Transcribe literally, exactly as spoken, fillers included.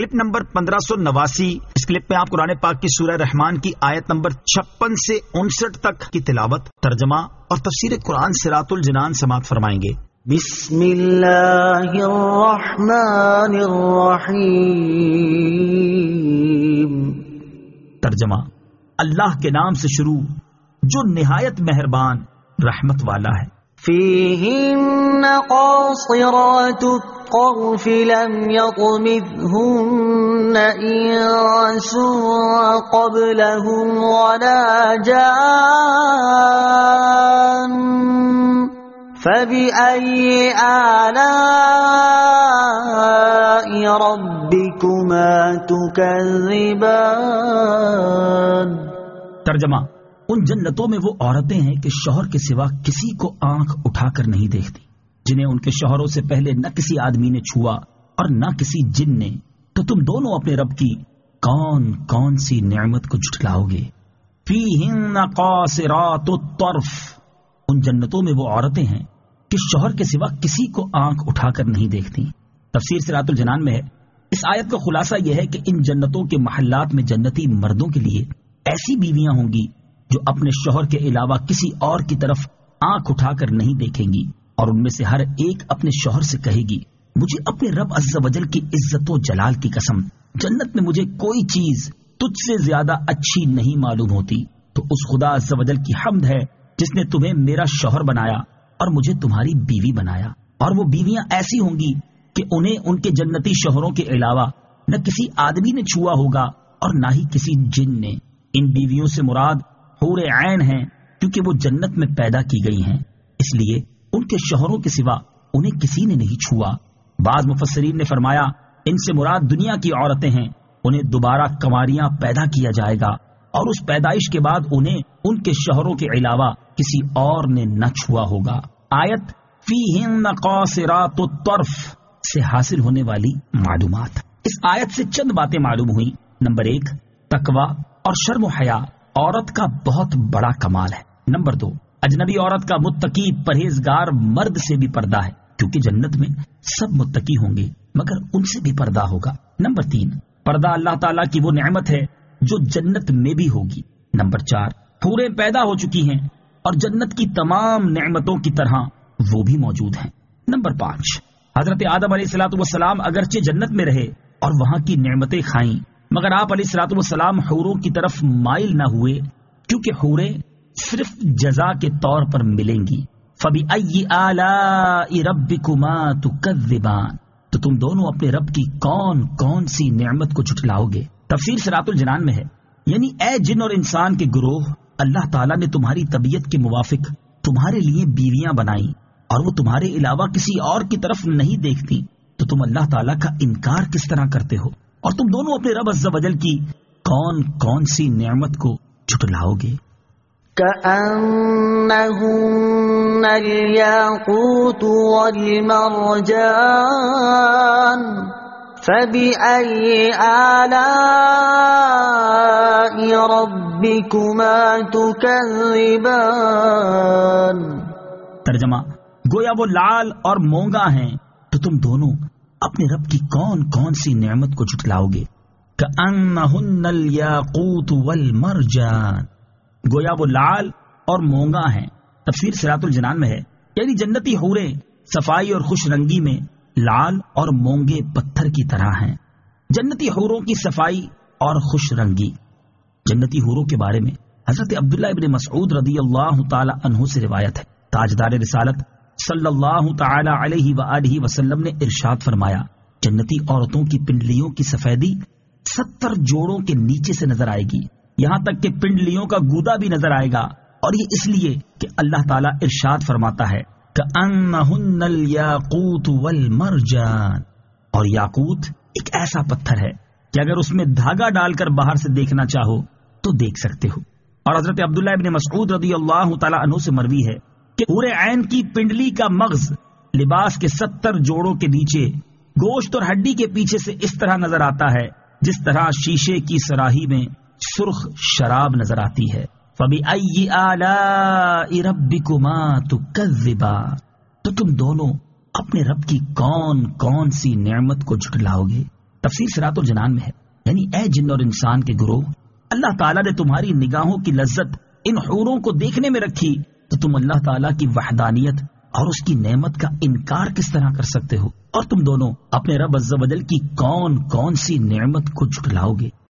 Clip number پندرہ سو نواسی. اس clip میں آپ قرآن پاک کی سورہ رحمان کی آیت نمبر چھپن سے انسٹھ تک کی تلاوت، ترجمہ اور تفسیر قرآن صراط الجنان سماعت فرمائیں گے. بسم اللہ الرحمن الرحیم. ترجمہ: اللہ کے نام سے شروع جو نہایت مہربان رحمت والا ہے. فیہن قاصرات الطرف لم یطمثہن انس قبلہم ولا جان فبأي آلاء ربكما تكذبان. ترجمہ: ان جنتوں میں وہ عورتیں ہیں کہ شوہر کے سوا کسی کو آنکھ اٹھا کر نہیں دیکھتی، جنہیں ان کے شوہروں سے پہلے نہ کسی آدمی نے چھوا اور نہ کسی جن نے. تو تم دونوں اپنے رب کی کون کون سی نعمت کو جھٹلاؤ گے. فیہن قاصرات الطرف، ان جنتوں میں وہ عورتیں ہیں کہ شوہر کے سوا کسی کو آنکھ اٹھا کر نہیں دیکھتی. تفسیر صراط الجنان میں ہے، اس آیت کا خلاصہ یہ ہے کہ ان جنتوں کے محلات میں جنتی مردوں کے لیے ایسی بیویاں ہوں گی جو اپنے شوہر کے علاوہ کسی اور کی طرف آنکھ اٹھا کر نہیں دیکھیں گی، اور ان میں سے ہر ایک اپنے شوہر سے کہے گی مجھے اپنے رب عز و جل کی عزت و جلال کی قسم جنت میں مجھے کوئی چیز تجھ سے زیادہ اچھی نہیں معلوم ہوتی. تو اس خدا عز و جل کی حمد ہے جس نے تمہیں میرا شوہر بنایا اور مجھے تمہاری بیوی بنایا. اور وہ بیویاں ایسی ہوں گی کہ انہیں ان کے جنتی شوہروں کے علاوہ نہ کسی آدمی نے چھوا ہوگا اور نہ ہی کسی جن نے. ان بیویوں سے مراد حور عین ہیں، کیونکہ وہ جنت میں پیدا کی گئی ہیں، اس لیے ان کے شوہروں کے سوا انہیں کسی نے نہیں چھوا. بعض مفسرین نے فرمایا ان سے مراد دنیا کی عورتیں ہیں، انہیں دوبارہ کنواریاں پیدا کیا جائے گا اور اس پیدائش کے بعد انہیں ان کے شوہروں کے علاوہ کسی اور نے نہ چھوا ہوگا. آیت فیہن قاصرات الطرف سے حاصل ہونے والی معلومات. اس آیت سے چند باتیں معلوم ہوئی. نمبر ایک، تقوی اور شرم و حیا عورت کا بہت بڑا کمال ہے. نمبر دو، اجنبی عورت کا متقی پرہیزگار مرد سے بھی پردہ ہے، کیونکہ جنت میں سب متقی ہوں گے مگر ان سے بھی پردہ ہوگا. نمبر تین، پردہ اللہ تعالیٰ کی وہ نعمت ہے جو جنت میں بھی ہوگی. نمبر چار، حوریں پیدا ہو چکی ہیں اور جنت کی تمام نعمتوں کی طرح وہ بھی موجود ہیں. نمبر پانچ، حضرت آدم علیہ الصلوۃ والسلام اگرچہ جنت میں رہے اور وہاں کی نعمتیں کھائیں مگر آپ علیہ الصلوۃ والسلام حوروں کی طرف مائل نہ ہوئے، کیونکہ حوریں صرف جزا کے طور پر ملیں گی. فَبِأَيِّ آلَاءِ رَبِّكُمَا تُكَذِّبَانِ، تو تم دونوں اپنے رب کی کون کون سی نعمت کو جھٹلاؤ گے. تفسیر صراط الجنان میں ہے، یعنی اے جن اور انسان کے گروہ، اللہ تعالیٰ نے تمہاری طبیعت کے موافق تمہارے لیے بیویاں بنائی اور وہ تمہارے علاوہ کسی اور کی طرف نہیں دیکھتی، تو تم اللہ تعالیٰ کا انکار کس طرح کرتے ہو؟ اور تم دونوں اپنے رب عز و جل کی کون کون سی نعمت کو جھٹلاؤ گے. كأنهن الياقوت والمرجان فبأي آلاء ربكما تكذبان. ترجمہ: گویا وہ لال اور مونگا ہیں تو تم دونوں اپنے رب کی کون کون سی نعمت کو جھٹلاؤ گے. كأنهن الياقوت والمرجان، گویا وہ لال اور مونگا ہیں. تفسیر صراط الجنان میں ہے، یعنی جنتی حوریں صفائی اور خوش رنگی میں لال اور مونگے پتھر کی طرح ہیں. جنتی حوروں کی صفائی اور خوش رنگی. جنتی حوروں کے بارے میں حضرت عبداللہ ابن مسعود رضی اللہ تعالی عنہ سے روایت ہے، تاجدار رسالت صلی اللہ تعالی علیہ وآلہ وسلم نے ارشاد فرمایا، جنتی عورتوں کی پنڈلیوں کی سفیدی ستر جوڑوں کے نیچے سے نظر آئے گی، یہاں تک کہ پنڈلیوں کا گودا بھی نظر آئے گا. اور یہ اس لیے کہ اللہ تعالیٰ ارشاد فرماتا ہے كأنهن الياقوت والمرجان، اور یاقوت ایک ایسا پتھر ہے کہ اگر اس میں دھاگا ڈال کر باہر سے دیکھنا چاہو تو دیکھ سکتے ہو. اور حضرت عبداللہ ابن مسعود رضی اللہ تعالیٰ عنہ سے مروی ہے کہ حور عین کی پنڈلی کا مغز لباس کے ستر جوڑوں کے نیچے گوشت اور ہڈی کے پیچھے سے اس طرح نظر آتا ہے جس طرح شیشے کی سراہی میں سرخ شراب نظر آتی ہے. فَبِأَيِّ آلَاءِ رَبِّكُمَا تُكَذِّبَانِ، تو تم دونوں اپنے رب کی کون کون سی نعمت کو جھٹلاؤ گے. تفسیر صراط الجنان میں ہے، یعنی اے جن اور انسان کے گروہ، اللہ تعالیٰ نے تمہاری نگاہوں کی لذت ان حوروں کو دیکھنے میں رکھی تو تم اللہ تعالیٰ کی وحدانیت اور اس کی نعمت کا انکار کس طرح کر سکتے ہو؟ اور تم دونوں اپنے رب عز و جل کی کون کون سی نعمت کو جھٹلاؤ گے؟